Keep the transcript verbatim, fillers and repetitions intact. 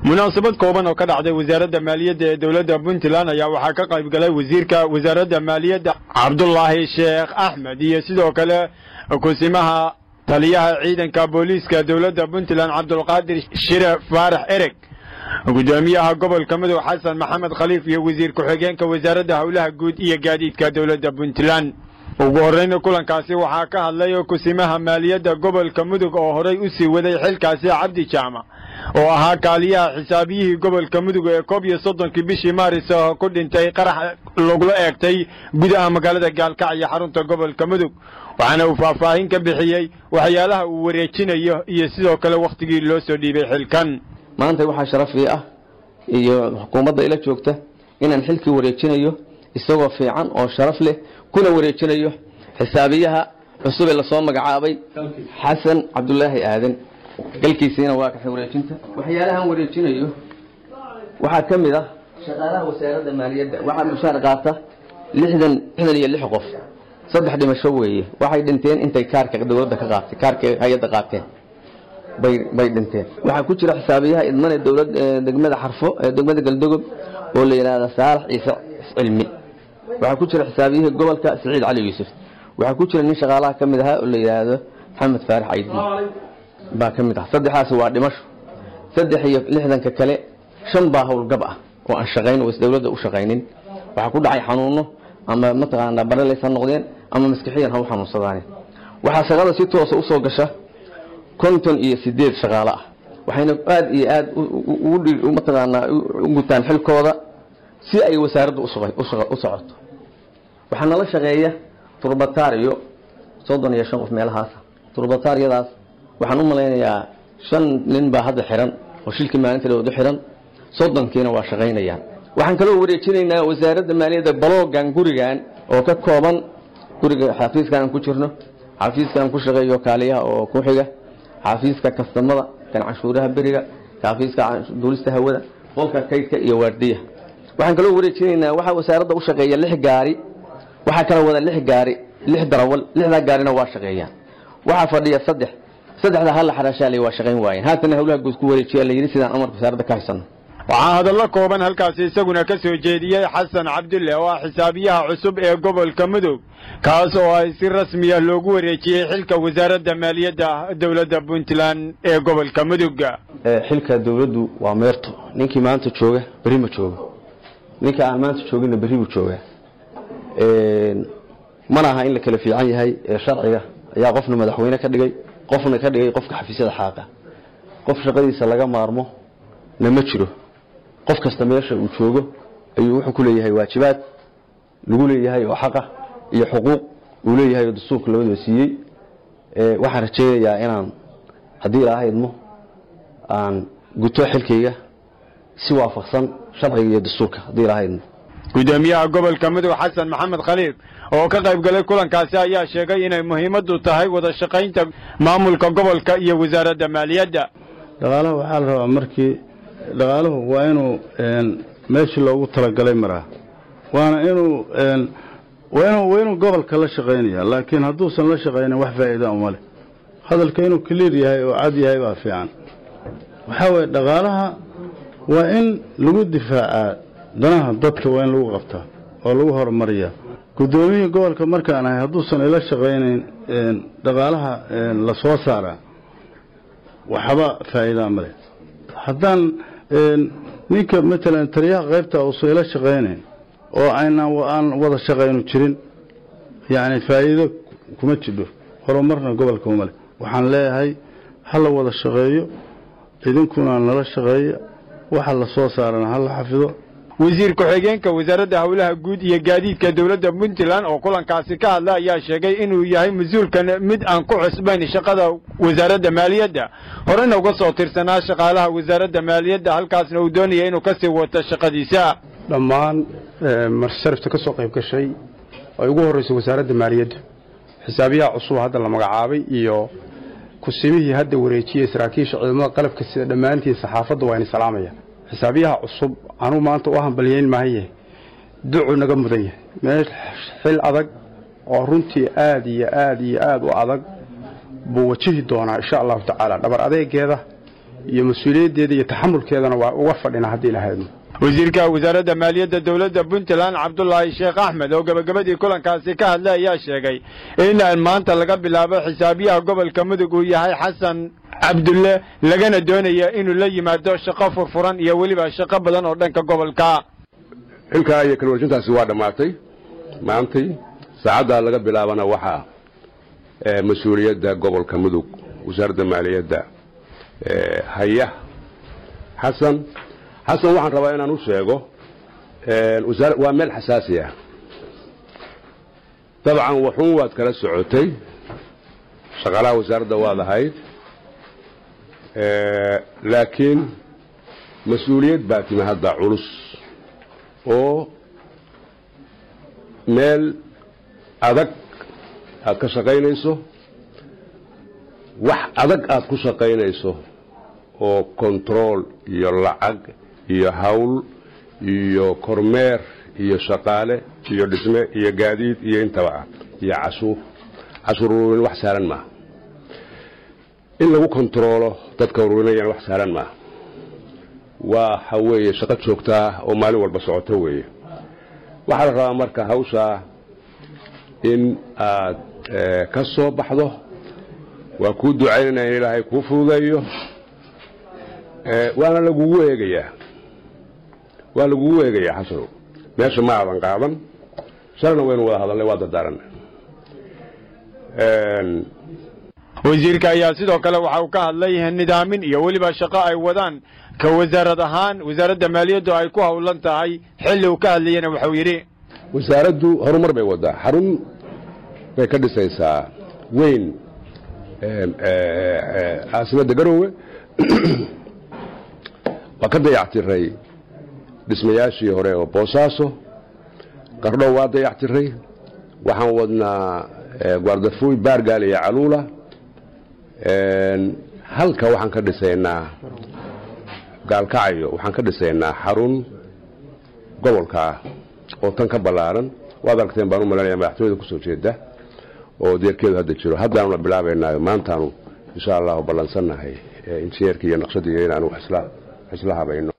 munaasabad kooban oo ka dhacday wasaaradda maaliyadda ee dawladda Puntland ayaa waxaa ka qayb galay wasiirka wasaaradda maaliyadda Cabdullaahi Sheekh Axmed iyo sidoo kale kusimaha taliyaha ciidanka booliiska dawladda Puntland Cabdulqaadir Shire Faarax Ereg gudoomiyaha gobolka Mudug Xasan Maxamed Khaliif iyo wasiir ku-xigeenka wasaaradda hawlaha guud iyo gaadiidka dawladda Puntland ugu horeyn kulankaasi waxaa ka hadlay kusimaha maaliyadda gobolka Mudug oo horay u sii waday xilkaasi Cabdi Jaamac oo ahaa kaaliyaha xisaabiyihii gobolka Mudug ee koob iyo soddonkii bishii Maaris oo ku dhintay qarax lagu eegtay gudaha magaalada Gaalkacyo xarunta gobolka Mudug waxaana uu faahfaahin ka bixiyay waxyaalaha uu wareejinayo iyo sidoo kale waqtigii loo soo dhiibay xilkan maanta waxa sharaf ah iyo xukuumadda ila joogta inaan xilkii wareejinayo isagoo fiican oo sharaf leh kuna wareejinayo xisaabiyaha cusub ee la soo magacaabay Xasan Cabdullaahi Aadan galkiisina waa ka wareejinta waxyaalahan wareejinayo waxa kamid ah shaqaalaha wasaaradda maaliyadda waxa mushaar qaata lixdan iyo lix qof saddex dhimasho weeye waxay dhinteen intay kaarka dawladda ka qaatay kaarka hay'adda qaateen bay bay dhinteen waxa ku jira xisaabiyaha idmane dawladda degmada Xarfo ee degmada Galdogob oo la yiraahdo Saalax Ciise Cilmi waxa ku jira xisaabiyaha gobolka Saciid Cali Yuusuf waxa ku jira nin shaqaalaha kamid ah oo la yiraahdo Maxamed Faarax Aydin baa kamid ah saddexaas waa dhimasho saddex iyo lixdan ka kale shan baa howlgab ah oo aan shaqayn oo dawladda u shaqaynin waxa ku dhacay xanuuno ama mataqaana baraleysan noqdeen ama maskaxiyan ha u xanuunsadaan waxa shaqada si toos ah u soo gasha konton iyo sideed shaqaale ah waxayna aad iyo aad u mataqaana u gutaan xilkooda si ay wasaaraddu u socoto waxaana la shaqeeya turbataariyo soddon iyo shan qof meelahaas turbataariyadaas waxaan u maleynayaa shan nin baa hadda xiran oo shilkii maalinta loo xiran soddonkiina waa shaqeynayaan waxaan kala wareejinaynaa wasaaradda maaliyadda baloogan gurigan oo ka kooban guriga xafiiskan ku jirno xafiiskan ku shaqeeyo kaaliyaha oo ku xiga xafiiska kastamada kan cashuuraha bariga xafiiska duulista hawada qolka kaydka iyo waardiyaha waxaan kala wareejinaynaa waxa wasaaradda u shaqeeya lix gaari waxa kala wada lix gaari lix darawal lixda gaarina waa shaqeeyaan waxa fadhiya saddex saddexda hal xarashaale waa shaqeyn waayeen haatana hawlaha guud ku wareejiyay la yiri sidaan amarka wasaaradda ka haysan waxaa hadallo kooban halkaasi isaguna ka soo jeediyay Xasan Cabdulle oo ah xisaabiyaha cusub ee gobolka Mudug kaas oo ay si rasmi ah loogu wareejiyay xilka wasaaradda maaliyadda dawladda Puntland ee gobolka Mudug xilka dawladdu waa meerto ninkii maanta jooga bari ma joogo ninka aan maanta joogina bari buu joogaa ee mana aha in la kala fiican yahay ee sharciga ayaa qofna madaxweyne ka dhigay qofna ka dhigay qofka xafiisyada xaaqa qof shaqadiisa laga maarmo lama jiro qof kasta meesha uu joogo ayuu wuxuu ku leeyahay waajibaad lagu leeyahay oo xaq ah iyo xuquuq uu leeyahay dastuurka labadaba siiyay ee waxaan rajaynayaa inaan hadii ilaahay idmo aan guto xilkayga si waafaqsan sharciga iyo dastuurka hadii ilaahay idmo gudoomiyaha gobolka Mudug Xasan Maxamed Khaliif oo ka qayb galay kulankaasi ayaa sheegay inay muhiimadu tahay wada shaqaynta maamulka gobolka iyo wasaaradda maaliyadda dhaqaalaha waxa la rabaa markii dhaqaaluhu waa inuu meeshii loogu talagalay maraa waana inuu waa inuu waa inuu gobolka la shaqeynaya laakiin hadduusan la shaqeynin wax faa'iido uma leh hadalka inuu clear yahay oo cad yahay baa fiican waxa weeye dhaqaalaha waa in lagu difaacaa danaha dadka waa in lagu qabtaa oo lagu horumariyaa gudoomiyaha gobolka markaan ahay hadduusan ila shaqeynin dhaqaalaha la soo saaraa waxba faa'iido ma leh haddaan ninka مثلا taliyaha qaybta oo soo ila shaqeynay oo ayna aan wada shaqeyno jirin yaani faa'iido kuma jiro horumarna gobolka uma leh waxaan leeyahay hal wada shaqeeyo idinkuna nala shaqeeyo waxa la soo saarana hal xafido wasiir ku-xigeenka wasaaradda hawlaha guud iyo gaadiidka dawladda Puntland oo kulankaasi ka hadlay ayaa sheegay inuu yahay mas'uulkan mid aan ku cusbayn shaqada wasaaradda maaliyadda horena uga soo tirsanaa shaqaalaha wasaaradda maaliyadda halkaasna uu doonayay inuu ka sii wato shaqadiisa dhammaan marsharafta ka soo qayb gashay oo ugu horeysay wasaaradda maaliyadda xisaabiyaha cusub hadda la magacaabay iyo kusimihii hadda wareejiyay saraakiisha ciidamada qalabka sida dhamaantii saxaafadda waa in salaamaya xisaabiyaha cusub anu maanta u hambalyeyn maahay ducu naga mudan yahay meel xil adag oo runtii aad iyo aad iyo aad u adag buu wajihi doonaa insha Allah taala dhabar adeegeeda iyo mas'uuliyaddeeda iyo taxamulkeedana waa uga fadhina haddii la hayno wasiirka wasaaradda maaliyadda dowladda Puntland Cabdullaahi Sheekh Axmed oo gabagabadii kulankaasi ka hadlay ayaa sheegay in maanta laga bilaabo xisaabiyaha gobolka Mudug uu yahay Xasan Cabdulle lagana doonayo inuu la yimaado shaqo furfuran iyo waliba shaqo badan oo dhanka gobolka ilka iyo kala warjintaasi waa dhamaatay maantay saacada laga bilaabana waxa ee mas'uuliyadda gobolka Mudug wasaaradda maaliyadda ee haya Xasan حسن waxaan rabaa inaan u sheego ee wasaaradda waa meel xasaasi ah dabcan wuxuu waad kala socotay shaqaalaha wasaaradda waa lahayd ee laakiin mas'uuliyad baa timi hadda culus oo meel adag aad ka shaqaynayso wax adag aad ku shaqaynayso oo control iyo lacag iyo hawl iyo kormeer iyo shaqaale iyo dhisme iyo gaadiid iyo intaba iyo cashuur cashuur wax saaran ma in lagu kontrolo dadka ururinayaan wax saaran ma waa haweeye shaqo joogta oo maalin walba socoto weeye waxa la rabaa marka hawsha in aad ka soo baxdo waa ku ducaynaa in Ilaahay ku fududeeyo ee waana lagu weegayaa waa lagu weegayaa xasano meesha ma aadan qaadan shalna waynu wada hadalnay waa dadaaran een wasiirka ayaa sidoo kale waxa uu ka hadlay nidaamin iyo waliba shaqo ay wadaan ka wasaarad ahaan wasaaradda maaliyadda ay ku hawlan tahay xilli uu ka hadlayna waxa uu yiri wasaaraddu horumar bay wadaa xarun bay ka dhisaysaa weyn ee ee caasimada Garowe وقد يعتري دسمياشي هوري او بوساسو قردو وادا يعتري waxaan wadnaa guardafuy baargaal iyo caluula een halka waxaan ka dhisaynaa gaalkacyo waxaan ka dhisaynaa xarun gobolka oo tan ka balaaran waad aragteen baan u maleenayaa madaxtooyada ku soo jeeda oo deerkeedu hadda jiro haddaan la bilaabaynaa maantaanu insha Allah ballansanahay injineerka iyo naqshadiga inaanu isla islaha bayno